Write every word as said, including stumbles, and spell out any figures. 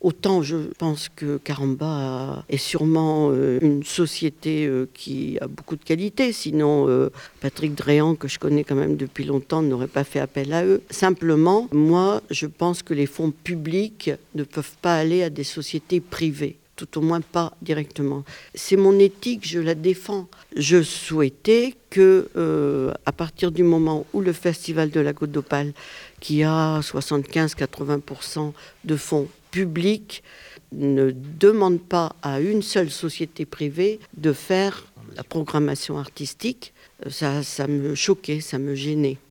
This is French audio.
Autant je pense que Caramba est sûrement une société qui a beaucoup de qualité, sinon Patrick Dréan, que je connais quand même depuis longtemps, n'aurait pas fait appel à eux. Simplement, moi, je pense que les fonds publics ne peuvent pas aller à des sociétés privées. Tout au moins pas directement. C'est mon éthique, je la défends. Je souhaitais que, euh, à partir du moment où le Festival de la Côte d'Opale, qui a soixante-quinze à quatre-vingts pour cent de fonds publics, ne demande pas à une seule société privée de faire la programmation artistique, ça, ça me choquait, ça me gênait.